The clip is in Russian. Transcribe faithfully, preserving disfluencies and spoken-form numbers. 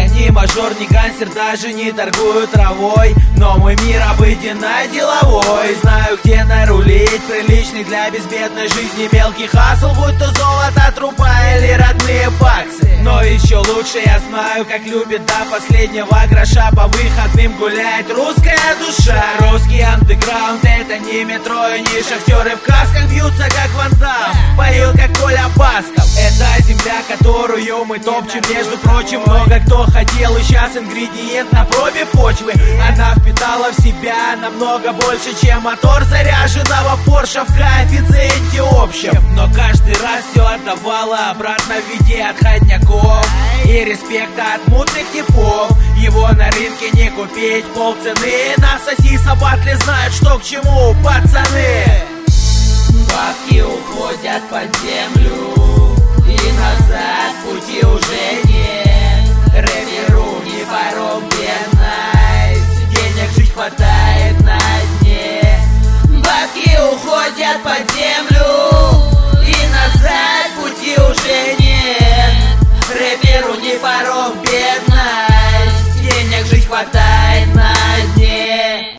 Я не мажор, не гангстер, даже не торгую травой, но мой мир обыденный, деловой. Знаю, где нарулить, приличный для безбедной жизни мелкий хасл, будь то золото, труба или родные баксы. Но еще лучше я знаю, как любит до последнего гроша по выходным гулять русская душа. Русский андеграунд — это не метро и не шахтеры в касках бьются как Ван Дам, поют как Коля Басков. Это земля, которую мы топчем, между прочим, много кто хотел, и сейчас ингредиент на пробе почвы. Она впитала в себя намного больше, чем мотор заряженного Порша в коэффициенте общем. Но каждый раз все отдавала обратно в виде отходняков и респекта от мутных типов. Его на рынке не купить полцены, на сосиса батли знают, что к чему, пацаны. Бабки уходят под землю и назад